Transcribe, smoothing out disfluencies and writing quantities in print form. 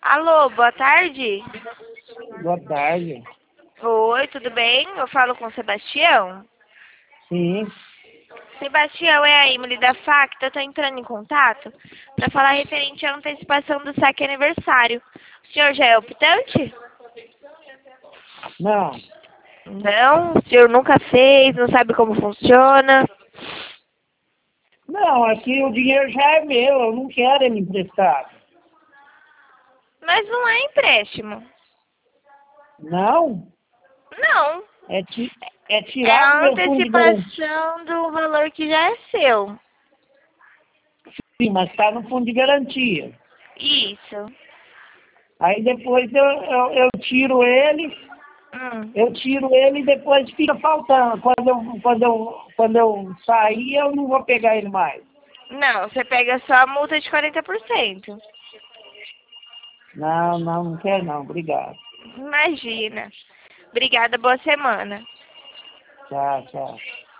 Alô, boa tarde. Boa tarde. Oi, tudo bem? Eu falo com o Sebastião. Sim. Sebastião, é a Emily da Facta. Eu tô entrando em contato para falar referente à antecipação do saque aniversário. O senhor já é optante? Não. Não? O senhor nunca fez, não sabe como funciona? Não, aqui o dinheiro já é meu, eu não quero ele emprestado. Mas não é empréstimo. Não? Não. É É tirar do a meu fundo de garantia. antecipação do valor que já é seu. Sim, mas está no fundo de garantia. Isso. Aí depois eu Hum. tiro ele e depois fica faltando. Quando eu sair, eu não vou pegar ele mais. Não, você pega só a multa de 40%. Não, não, não quero não, obrigado. Imagina. Obrigada, boa semana. Tchau, tchau.